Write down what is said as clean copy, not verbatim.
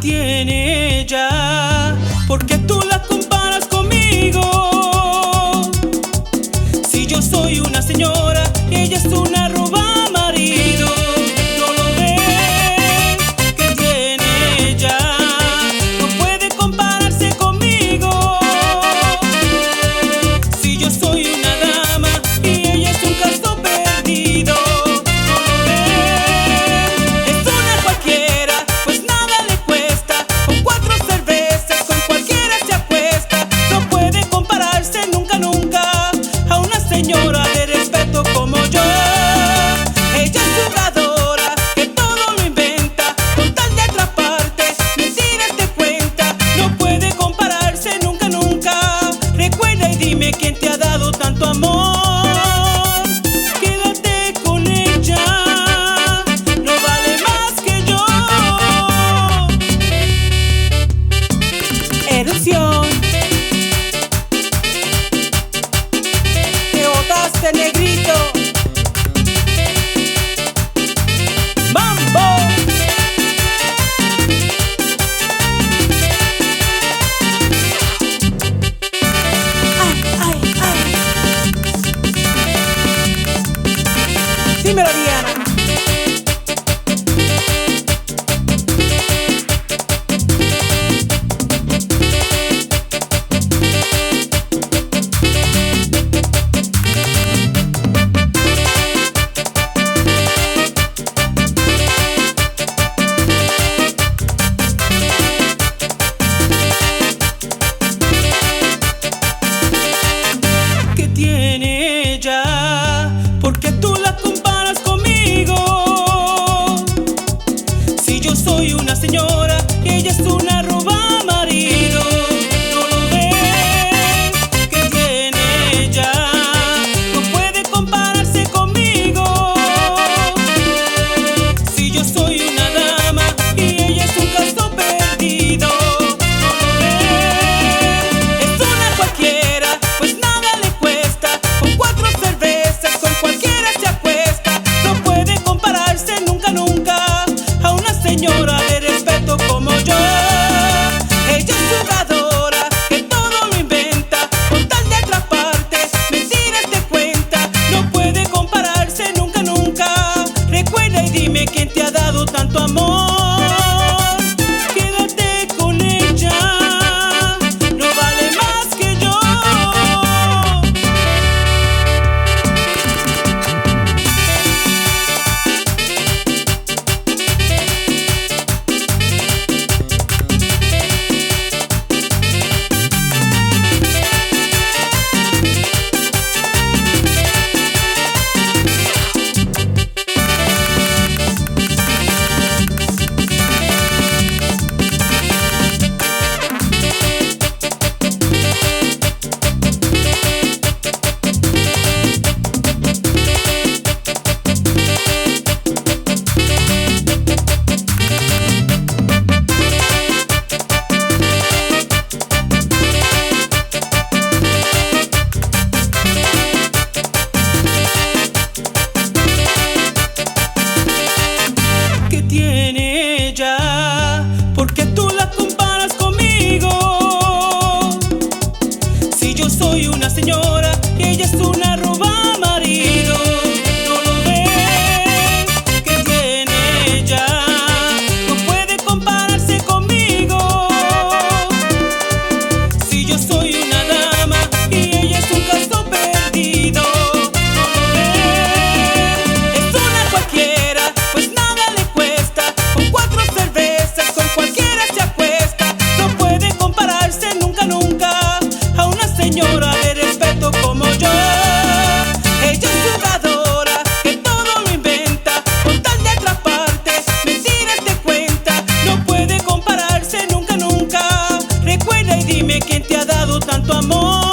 tiene ella? Porque tú la comparas conmigo. Si yo soy una señora y ella es una roba marido. No lo ves, que tiene ella, no puede compararse conmigo. Si yo soy una dama y ella es un caso perdido. No lo ves, es una cualquiera, pues nada le cuesta. Con 4 cervezas con cualquiera se acuesta. No puede compararse nunca, nunca a una señora de respeto como yo. Ella es jugadora, que todo lo inventa con tal de atraparte, mentiras te cuenta. No puede compararse nunca, nunca. Recuerda y dime quién te ha dado tanto amor. Quédate con ella, no vale más que yo. Erupción. Te botaste, negrito. ¡Mambo! ¡Ay, ay, ay! Dímelo, Diana. ¿Qué tiene ella? Porque tú la comparas conmigo. Si yo soy una señora y ella es una roba marido. No lo ves, que tiene ella, no puede compararse conmigo. Si yo soy una dama y ella es un caso perdido. No lo ves, es una cualquiera, pues nada le cuesta. Con 4 cervezas con cualquiera se acuesta. No puede compararse nunca, nunca a una señora de respeto como yo. Ella es jugadora, que todo lo inventa con tal de atraparte, mentiras te cuenta. No puede compararse nunca, nunca. Recuerda y dime quién te ha dado tanto amor. Quédate con ella, no vale más que yo. ¿Qué tiene ella? Porque tú la comparas conmigo. Si yo soy una señora y ella es una roba marido. No lo ves, que tiene ella, no puede compararse conmigo. Si yo soy una dama y ella es un caso perdido. No lo ves, es una cualquiera, pues nada le cuesta. Con 4 cervezas con cualquiera se acuesta. No puede compararse nunca, nunca a una señora de respeto como yo. Ella es jugadora, que todo lo inventa con tal de atraparte, mentiras te cuenta. No puede compararse nunca, nunca. Recuerda y dime quién te ha dado tanto amor.